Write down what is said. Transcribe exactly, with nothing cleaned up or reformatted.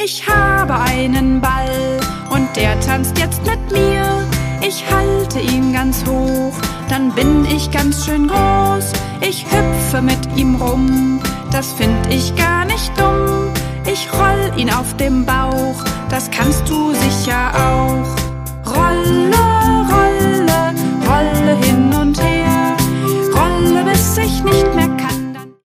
Ich habe einen Ball und der tanzt jetzt mit mir. Ich halte ihn ganz hoch, dann bin ich ganz schön groß. Ich hüpfe mit ihm rum, das find ich gar nicht dumm. Ich roll ihn auf dem Bauch, das kannst du sicher auch.